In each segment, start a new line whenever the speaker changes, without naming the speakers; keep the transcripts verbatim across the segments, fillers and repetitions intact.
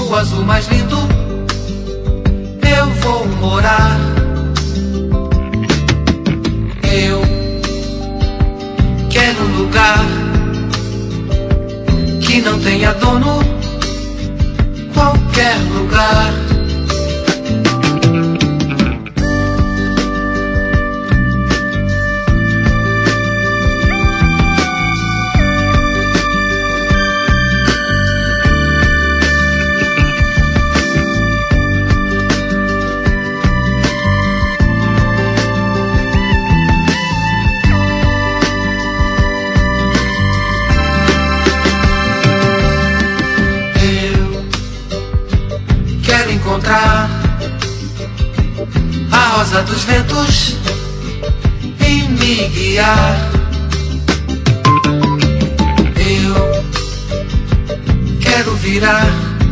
no azul mais lindo eu vou morar. Eu quero um lugar que não tenha dono, qualquer lugar. Encontrar a rosa dos ventos e me guiar. Eu quero virar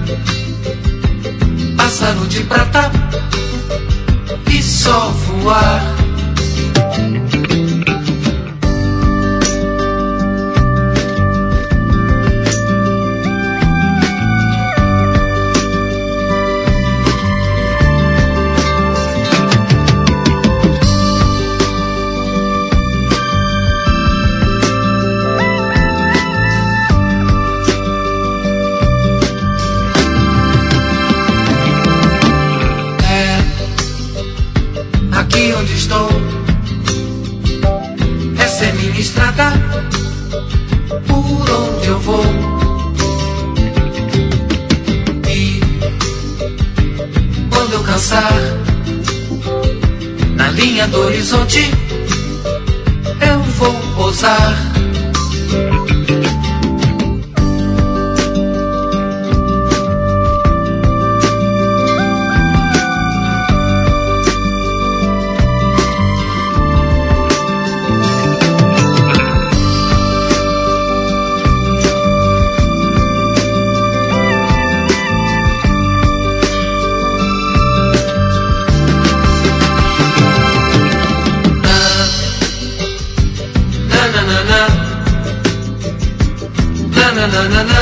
pássaro de prata e só voar. Aqui onde estou, essa é minha estrada, por onde eu vou. E quando eu cansar, na linha do horizonte, eu vou pousar. Na na na